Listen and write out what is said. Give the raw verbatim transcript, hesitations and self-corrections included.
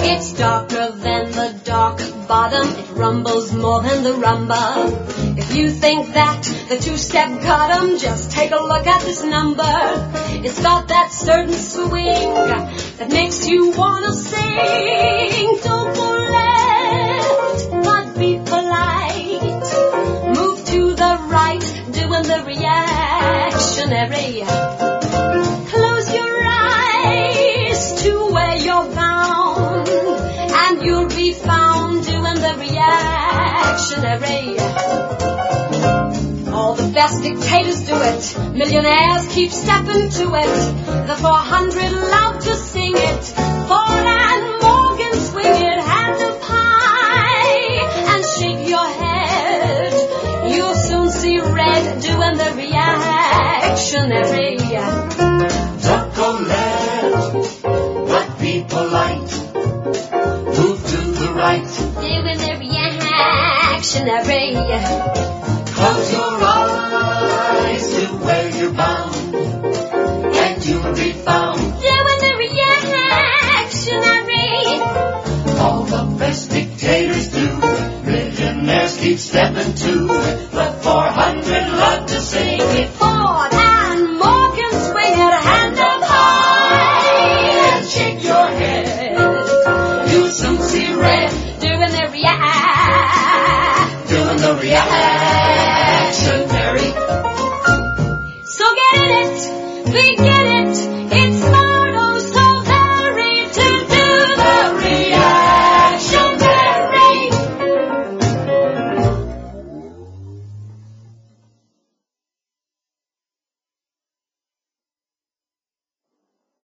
It's darker than the dark bottom. It rumbles more than the rumba. If you think that the two-step got 'em, just take a look at this number. It's got that certain swing that makes you wanna sing. Don't go left, but be polite. Move to the right, doing the reactionary. Close your eyes to where you're bound, and you'll be found doing the reactionary. All the best dictators do it. Millionaires keep stepping to it. The four hundred love to sing it. Ford and Morgan swing it hand up high and shake your head. You'll soon see red doing the reactionary. Don't go left, but be polite. Move to the right, doing the reactionary. Close your eyes to where you're bound, and you'll be found doing the reactionary. All the best dictators do it. Millionaires keep stepping to it. The four hundred love to sing it. Ford and Morgan swing it hand up high and shake your head. You'll soon see red Doing the react, doing the reactionary. so get in it, we get it, it's